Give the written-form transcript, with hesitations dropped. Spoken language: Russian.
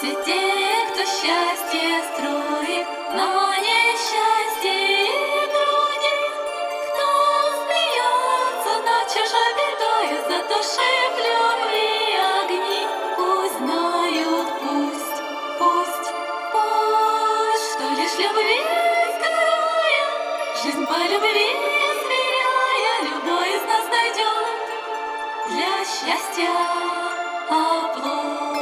Все те, кто счастье строит, но несчастье других, кто смеется над чужой бедою, затушив любви огни, пусть знают, пусть, что лишь любви сгорая, жизнь по любви сверяя, любой из нас найдет для счастья оплот.